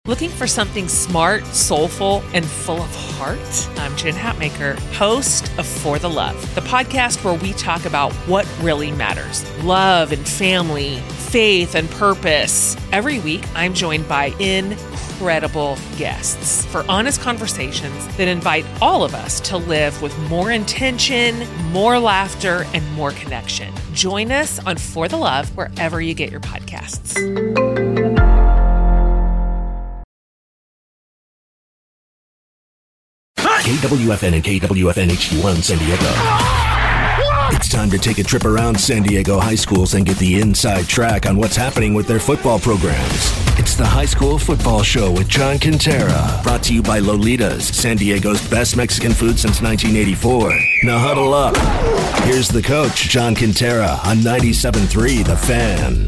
Looking for something smart, soulful, and full of heart? I'm Jen Hatmaker, host of For the Love, the podcast where we talk about what really matters: love and family, faith and purpose. Every week, I'm joined by incredible guests for honest conversations that invite all of us to live with more intention, more laughter, and more connection. Join us on For the Love wherever you get your podcasts. KWFN and KWFN HD1 San Diego. It's time to take a trip around San Diego high schools and get the inside track on what's happening with their football programs. It's the High School Football Show with John Quintera, brought to you by Lolitas, San Diego's best Mexican food since 1984. Now huddle up. Here's the coach, John Quintera, on 97.3 The Fan.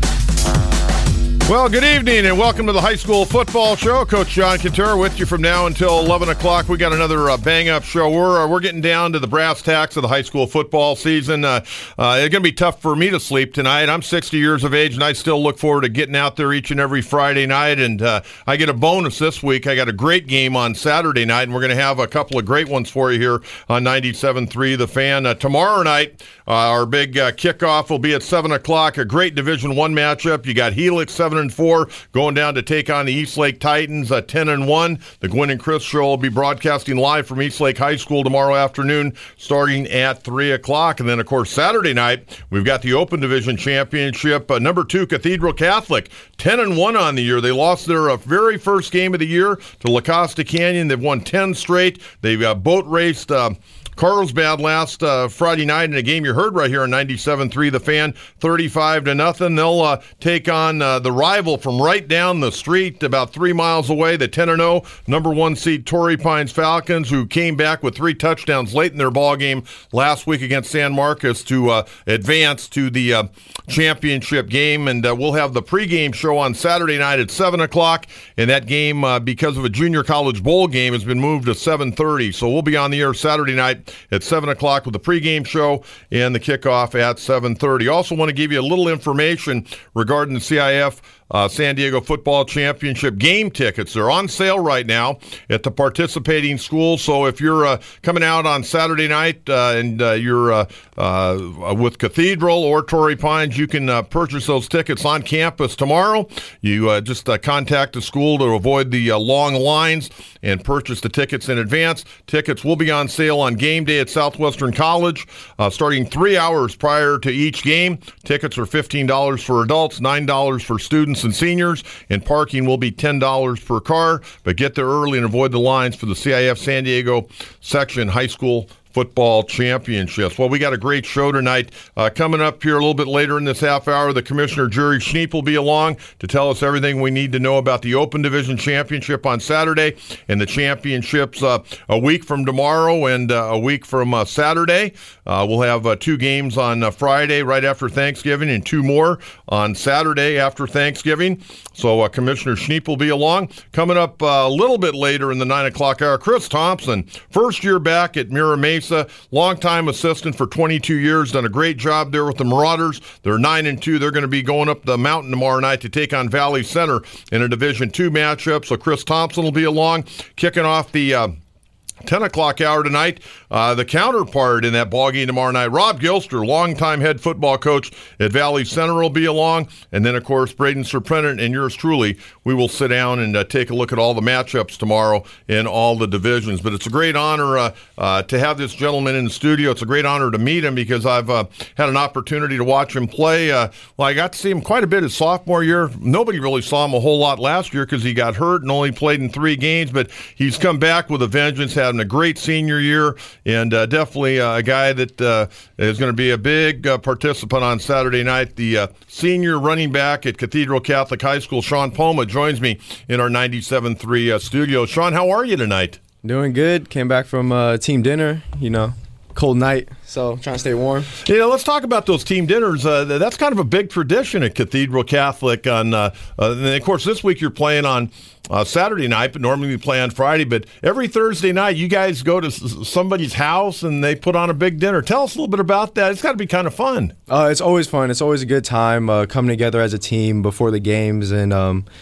Well, good evening and welcome to the High School Football Show. Coach John Quintera with you from now until 11 o'clock. We got another bang-up show. We're getting down to the brass tacks of the high school football season. It's going to be tough for me to sleep tonight. I'm 60 years of age, and I still look forward to getting out there each and every Friday night. And I get a bonus this week. I got a great game on Saturday night, and we're going to have a couple of great ones for you here on 97.3 The Fan. Tomorrow night, our big kickoff will be at 7 o'clock, a great Division I matchup. You got Helix 7-4 going down to take on the Eastlake Titans 10-1. The Gwen and Chris Show will be broadcasting live from Eastlake High School tomorrow afternoon starting at 3 o'clock. And then, of course, Saturday night, we've got the Open Division Championship. Number 2, Cathedral Catholic, 10-1 on the year. They lost their very first game of the year to La Costa Canyon. They've won 10 straight. They've boat raced Carlsbad last Friday night in a game you heard right here on 97.3 The Fan, 35-0. They'll take on the rival from right down the street, about 3 miles away, the 10-0 number 1 seed Torrey Pines Falcons, who came back with 3 touchdowns late in their ball game last week against San Marcos to advance to the championship game. And we'll have the pregame show on Saturday night at 7 o'clock. And that game, because of a junior college bowl game, has been moved to 7:30. So we'll be on the air Saturday night at 7 o'clock with the pregame show and the kickoff at 7:30. Also want to give you a little information regarding the CIF San Diego Football Championship game tickets. They're on sale right now at the participating schools. So if you're coming out on Saturday night and you're with Cathedral or Torrey Pines, you can purchase those tickets on campus tomorrow. You just contact the school to avoid the long lines and purchase the tickets in advance. Tickets will be on sale on game day at Southwestern College starting 3 hours prior to each game. Tickets are $15 for adults, $9 for students and seniors, and parking will be $10 per car. But get there early and avoid the lines for the CIF San Diego Section High School Football Championships. Well, we got a great show tonight. Coming up here a little bit later in this half hour, the Commissioner Jerry Schneep will be along to tell us everything we need to know about the Open Division Championship on Saturday and the championships a week from tomorrow and a week from Saturday. We'll have 2 games on Friday right after Thanksgiving and 2 more on Saturday after Thanksgiving. So Commissioner Schneep will be along. Coming up a little bit later in the 9 o'clock hour, Chris Thompson, first year back at Mira Mesa, longtime assistant for 22 years, done a great job there with the Marauders. They're 9-2. They're going to be going up the mountain tomorrow night to take on Valley Center in a Division II matchup. So Chris Thompson will be along, kicking off the 10 o'clock hour tonight. The counterpart in that ballgame tomorrow night, Rob Gilster, longtime head football coach at Valley Center, will be along. And then, of course, Braden Serpennant and yours truly, we will sit down and take a look at all the matchups tomorrow in all the divisions. But it's a great honor to have this gentleman in the studio. It's a great honor to meet him because I've had an opportunity to watch him play. Well, I got to see him quite a bit his sophomore year. Nobody really saw him a whole lot last year because he got hurt and only played in 3 games. But he's come back with a vengeance, having a great senior year, and definitely a guy that is going to be a big participant on Saturday night. The senior running back at Cathedral Catholic High School, Sean Poma, joins me in our 97.3 studio. Sean, how are you tonight? Doing good. Came back from team dinner, cold night, so trying to stay warm. Let's talk about those team dinners. That's kind of a big tradition at Cathedral Catholic. And of course, this week you're playing on Saturday night, but normally we play on Friday. But every Thursday night, you guys go to somebody's house and they put on a big dinner. Tell us a little bit about that. It's got to be kind of fun. It's always fun. It's always a good time coming together as a team before the games and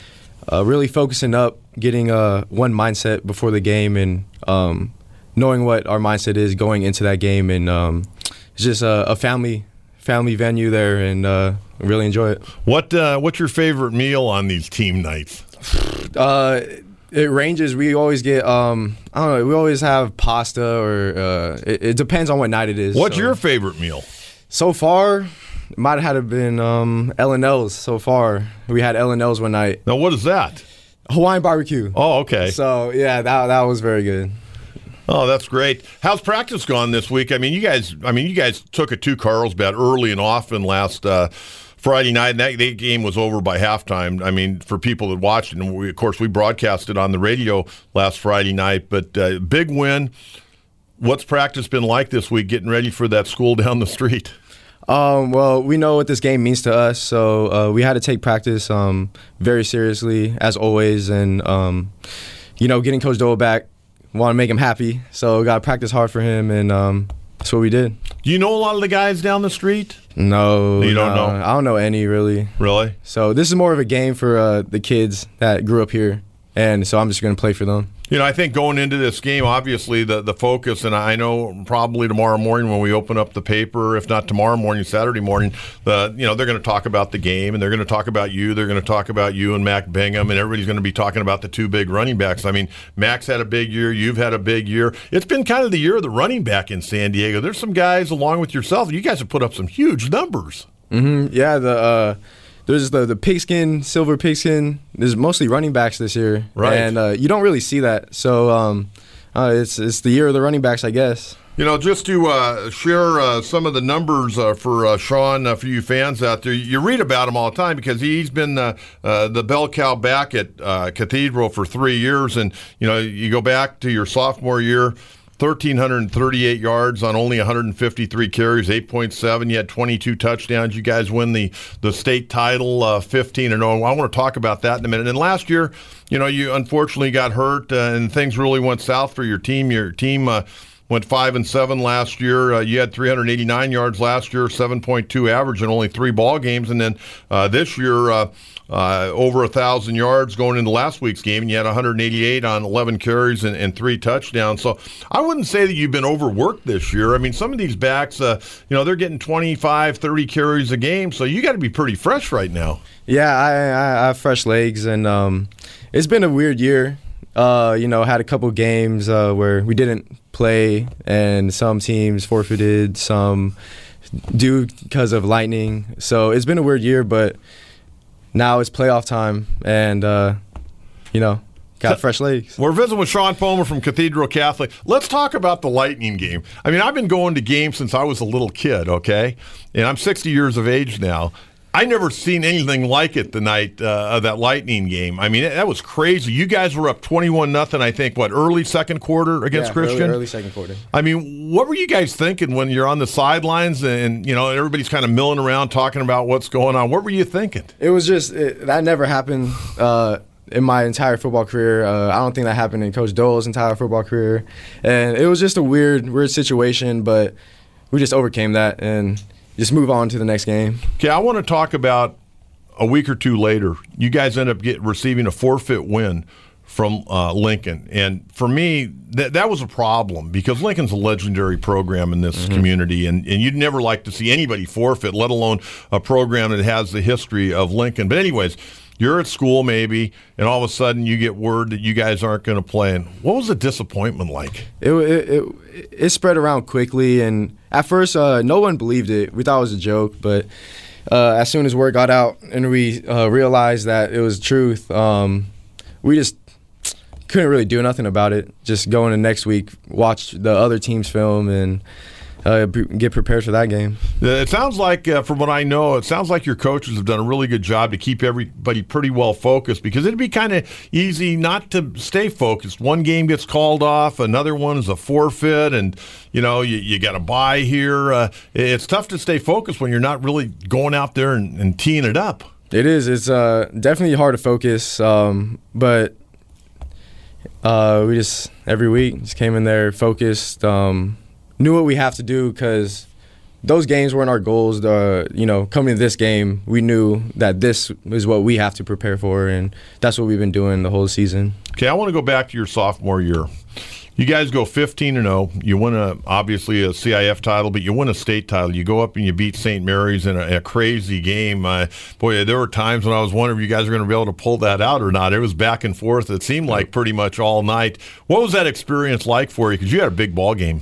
really focusing up, getting one mindset before the game, and knowing what our mindset is going into that game. And it's just a family venue there, and really enjoy it. What's your favorite meal on these team nights? It ranges. We always get I don't know. We always have pasta, or it depends on what night it is. What's your favorite meal? So far, it might have been L&L's. So far, we had L&L's one night. Now, what is that? Hawaiian barbecue. Oh, okay. So yeah, that was very good. Oh, that's great. How's practice gone this week? I mean, you guys took it to Carlsbad early and often last Friday night, and that game was over by halftime. I mean, for people that watched it, and we broadcast it on the radio last Friday night, but big win. What's practice been like this week, getting ready for that school down the street? Well, we know what this game means to us, so we had to take practice very seriously, as always, and, getting Coach Dole back, want to make him happy, so we got to practice hard for him, and that's what we did. Do you know a lot of the guys down the street? No. You don't know? I don't know any, really. Really? So this is more of a game for the kids that grew up here, and so I'm just going to play for them. I think going into this game, obviously the focus, and I know probably tomorrow morning when we open up the paper, if not tomorrow morning, Saturday morning, they're going to talk about the game, and they're going to talk about you. They're going to talk about you and Mac Bingham, and everybody's going to be talking about the two big running backs. I mean, Mac's had a big year. You've had a big year. It's been kind of the year of the running back in San Diego. There's some guys along with yourself. You guys have put up some huge numbers. Mm-hmm. Yeah, there's the pigskin, silver pigskin. There's mostly running backs this year, right? And you don't really see that. So it's the year of the running backs, I guess. Just to share some of the numbers for Sean, for you fans out there, you read about him all the time because he's been the bell cow back at Cathedral for 3 years, and you go back to your sophomore year. 1,338 yards on only 153 carries, 8.7. You had 22 touchdowns. You guys win the state title, 15-0. I want to talk about that in a minute. And last year, you unfortunately got hurt, and things really went south for your team. Your team went 5-7 last year. You had 389 yards last year, 7.2 average in only 3 ball games. And then this year, over 1,000 yards going into last week's game, and you had 188 on 11 carries and 3 touchdowns. So I wouldn't say that you've been overworked this year. I mean, some of these backs, they're getting 25, 30 carries a game, so you got to be pretty fresh right now. Yeah, I have fresh legs, and it's been a weird year. Had a couple games where we didn't play, and some teams forfeited, some due because of lightning. So it's been a weird year, but now it's playoff time, and, got fresh legs. We're visiting with Sean Palmer from Cathedral Catholic. Let's talk about the Lightning game. I mean, I've been going to games since I was a little kid, okay? And I'm 60 years of age now. I never seen anything like it the night of that Lightning game. I mean, that was crazy. You guys were up 21-0, I think, early second quarter against Christian? Early second quarter. I mean, what were you guys thinking when you're on the sidelines and, everybody's kind of milling around talking about what's going on? What were you thinking? It was just that never happened in my entire football career. I don't think that happened in Coach Dole's entire football career. And it was just a weird situation, but we just overcame that and just move on to the next game. Okay, I want to talk about a week or two later. You guys end up receiving a forfeit win from Lincoln. And for me, that was a problem because Lincoln's a legendary program in this community, and you'd never like to see anybody forfeit, let alone a program that has the history of Lincoln. But anyways, you're at school maybe, and all of a sudden you get word that you guys aren't going to play. And what was the disappointment like? It spread around quickly, and at first no one believed it. We thought it was a joke, but as soon as word got out and we realized that it was truth, we just couldn't really do nothing about it. Just go into next week, watch the other team's film, and get prepared for that game. It sounds like, from what I know, it sounds like your coaches have done a really good job to keep everybody pretty well focused, because it'd be kind of easy not to stay focused. One game gets called off, another one is a forfeit, and you got to bye here. It's tough to stay focused when you're not really going out there and teeing it up. It is. It's definitely hard to focus, but we just every week just came in there focused. Knew what we have to do because those games weren't our goals. Coming to this game, we knew that this is what we have to prepare for, and that's what we've been doing the whole season. Okay, I want to go back to your sophomore year. You guys go 15-0. You win obviously a CIF title, but you win a state title. You go up and you beat St. Mary's in a crazy game. Boy, there were times when I was wondering if you guys were going to be able to pull that out or not. It was back and forth. It seemed like pretty much all night. What was that experience like for you? Because you had a big ball game.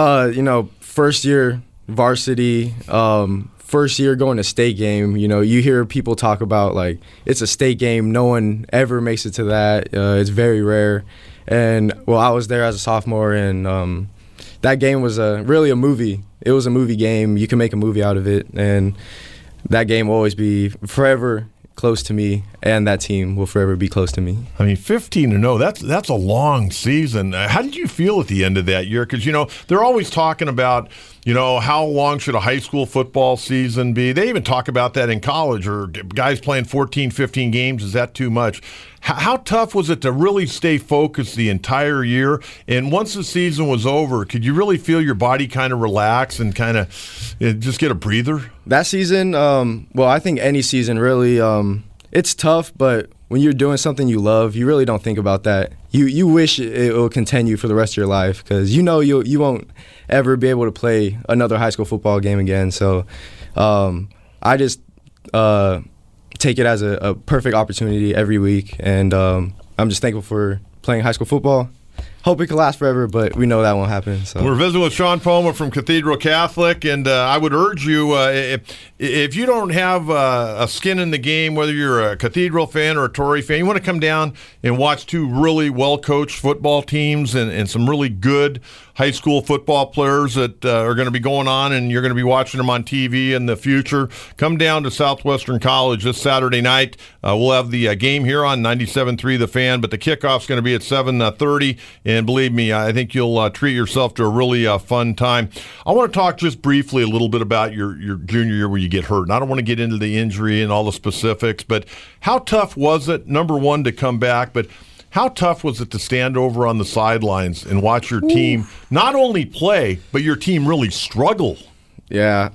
First year varsity, first year going to state game. You hear people talk about like it's a state game. No one ever makes it to that. It's very rare. And, I was there as a sophomore, and that game was really a movie. It was a movie game. You can make a movie out of it, and that game will always be forever close to me, and that team will forever be close to me. I mean, 15-0, that's a long season. How did you feel at the end of that year? Because, they're always talking about, how long should a high school football season be? They even talk about that in college, or guys playing 14, 15 games. Is that too much? How tough was it to really stay focused the entire year? And once the season was over, could you really feel your body kind of relax and kind of just get a breather? That season, I think any season really, it's tough, but when you're doing something you love, you really don't think about that. You wish it will continue for the rest of your life, because you won't ever be able to play another high school football game again. So I just take it as a perfect opportunity every week, and I'm just thankful for playing high school football. Hope it can last forever, but we know that won't happen. So. We're visiting with Sean Poma from Cathedral Catholic, and I would urge you, if you don't have a skin in the game, whether you're a Cathedral fan or a Tory fan, you want to come down and watch two really well-coached football teams and some really good high school football players that are going to be going on, and you're going to be watching them on TV in the future. Come down to Southwestern College this Saturday night. We'll have the game here on 97.3 The Fan, but the kickoff's going to be at 7:30, and believe me, I think you'll treat yourself to a really fun time. I want to talk just briefly a little bit about your junior year where you get hurt, and I don't want to get into the injury and all the specifics, but how tough was it, number one, to come back, but how tough was it to stand over on the sidelines and watch your team not only play, but your team really struggle? Yeah,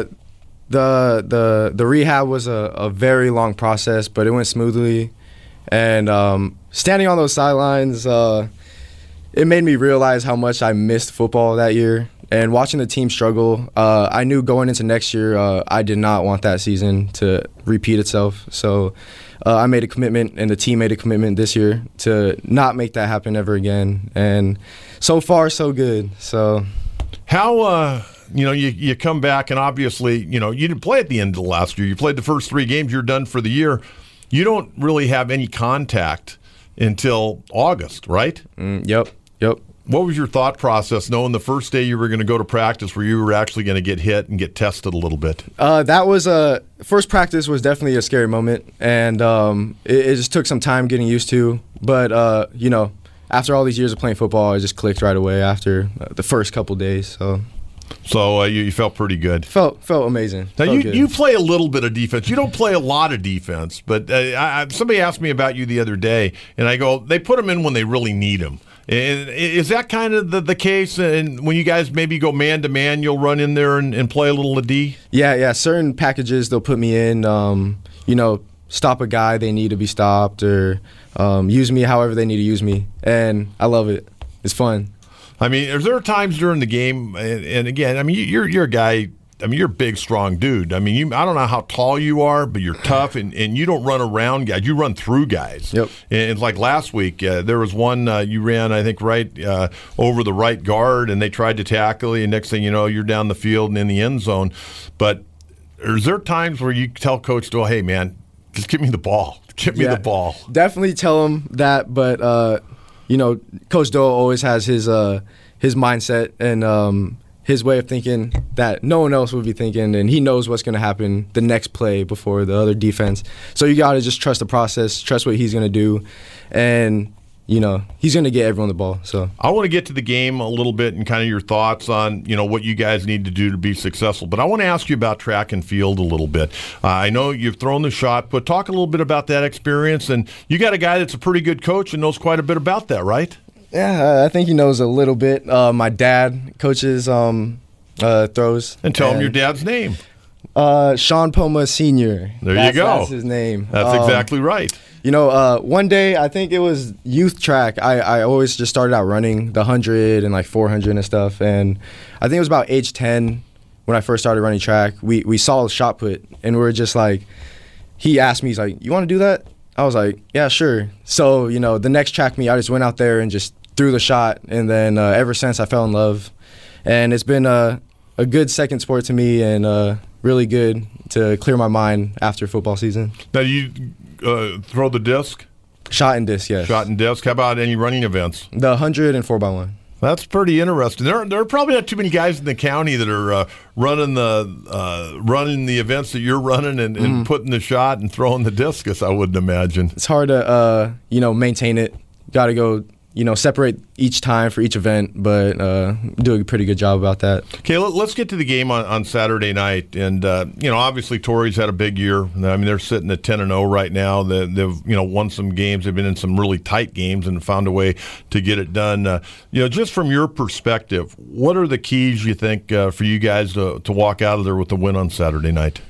the rehab was a very long process, but it went smoothly. And standing on those sidelines, it made me realize how much I missed football that year. And watching the team struggle, I knew going into next year, I did not want that season to repeat itself. So I made a commitment, and the team made a commitment this year to not make that happen ever again. And so far, so good. So, how you come back, and obviously, you didn't play at the end of the last year. You played the first 3 games. You're done for the year. You don't really have any contact until August, right? Yep. What was your thought process knowing the first day you were going to go to practice where you were actually going to get hit and get tested a little bit? That was first practice was definitely a scary moment, and it just took some time getting used to. But, after all these years of playing football, I just clicked right away after the first couple days. So you felt pretty good. Felt amazing. Now you play a little bit of defense. You don't play a lot of defense, but somebody asked me about you the other day, and I go, they put them in when they really need them. And is that kind of the case? And when you guys maybe go man-to-man, you'll run in there and play a little of D? Yeah. Certain packages they'll put me in, stop a guy they need to be stopped, or use me however they need to use me. And I love it. It's fun. I mean, is there times during the game, and again, I mean, you're a guy, I mean, you're a big, strong dude. I mean, I don't know how tall you are, but you're tough, and you don't run around guys. You run through guys. Yep. And it's like last week, there was one you ran, I think, right over the right guard, and they tried to tackle you, and next thing you know, you're down the field and in the end zone. But is there times where you tell Coach Doyle, hey, man, just give me the ball. Give me the ball. Definitely tell him that, but Coach Doyle always has his mindset and his way of thinking that no one else would be thinking, and he knows what's going to happen the next play before the other defense. So you got to just trust the process, trust what he's going to do, and he's going to get everyone the ball. So I want to get to the game a little bit and kind of your thoughts on what you guys need to do to be successful. But I want to ask you about track and field a little bit. I know you've thrown the shot, but talk a little bit about that experience. And you got a guy that's a pretty good coach and knows quite a bit about that, right? Yeah, I think he knows a little bit. My dad coaches throws. And tell him your dad's name. Sean Poma Sr. There you go. That's his name. That's exactly right. One day, I think it was youth track, I always just started out running the 100 and like 400 and stuff. And I think it was about age 10 when I first started running track. We saw a shot put, and we were just like, he asked me, he's like, you want to do that? I was like, yeah, sure. So, the next track meet, I just went out there and just threw the shot. And then ever since, I fell in love. And it's been a good second sport to me, and really good to clear my mind after football season. Now, you throw the disc? Shot and disc, yes. Shot and disc. How about any running events? The 100 and 4x1. That's pretty interesting. There are probably not too many guys in the county that are running the events that you're running and putting the shot and throwing the discus, I wouldn't imagine. It's hard to maintain it. Got to go separate each time for each event, but do a pretty good job about that. Okay, let's get to the game on Saturday night. And, obviously Torrey's had a big year. I mean, they're sitting at 10-0 right now. They've won some games. They've been in some really tight games and found a way to get it done. Just from your perspective, what are the keys you think for you guys to walk out of there with the win on Saturday night?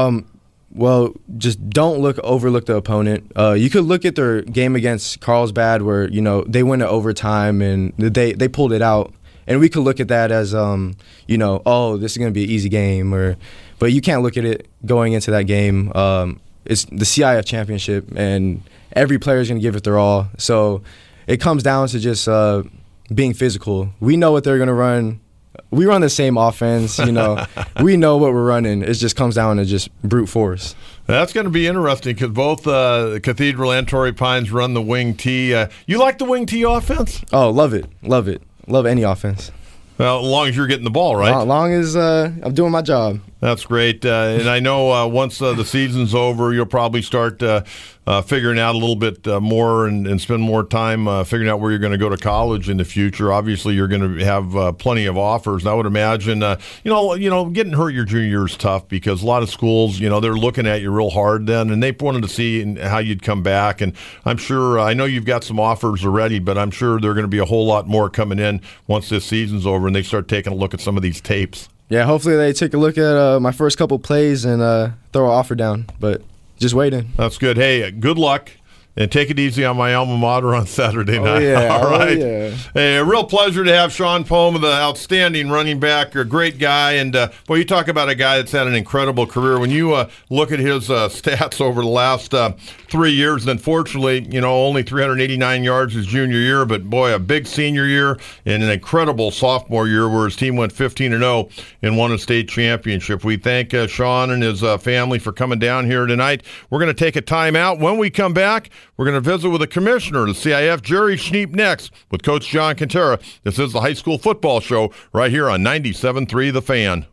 Well, just don't overlook the opponent. You could look at their game against Carlsbad where, they went to overtime and they pulled it out. And we could look at that as, this is going to be an easy game. But you can't look at it going into that game. It's the CIF championship, and every player is going to give it their all. So it comes down to just being physical. We know what they're going to run. We run the same offense, We know what we're running. It just comes down to just brute force. That's going to be interesting because both Cathedral and Torrey Pines run the wing T. You like the wing T offense? Oh, love it. Love it. Love any offense. Well, as long as you're getting the ball, right? As long as I'm doing my job. That's great. And I know once the season's over, you'll probably start figuring out a little bit more and spend more time figuring out where you're going to go to college in the future. Obviously, you're going to have plenty of offers. I would imagine, getting hurt your junior year is tough because a lot of schools, they're looking at you real hard then, and they wanted to see how you'd come back. And I'm sure, I know you've got some offers already, but I'm sure there are going to be a whole lot more coming in once this season's over and they start taking a look at some of these tapes. Yeah, hopefully they take a look at my first couple plays and throw an offer down, but just waiting. That's good. Hey, good luck, and take it easy on my alma mater on Saturday night. Yeah. All right. Yeah. Hey, a real pleasure to have Sean Poma, the outstanding running back, a great guy. And, you talk about a guy that's had an incredible career. When you look at his stats over the last 3 years, and unfortunately, only 389 yards his junior year, but, boy, a big senior year and an incredible sophomore year where his team went 15-0 and won a state championship. We thank Sean and his family for coming down here tonight. We're going to take a timeout. When we come back, we're going to visit with the commissioner of the CIF, Jerry Schneep, next with Coach John Quintero. This is the High School Football Show right here on 97.3 The Fan.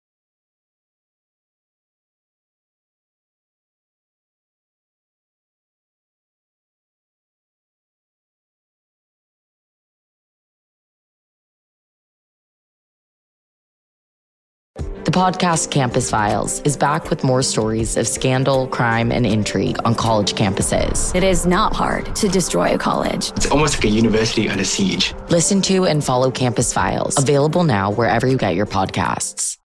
The podcast Campus Files is back with more stories of scandal, crime, and intrigue on college campuses. It is not hard to destroy a college. It's almost like a university under siege. Listen to and follow Campus Files, available now wherever you get your podcasts.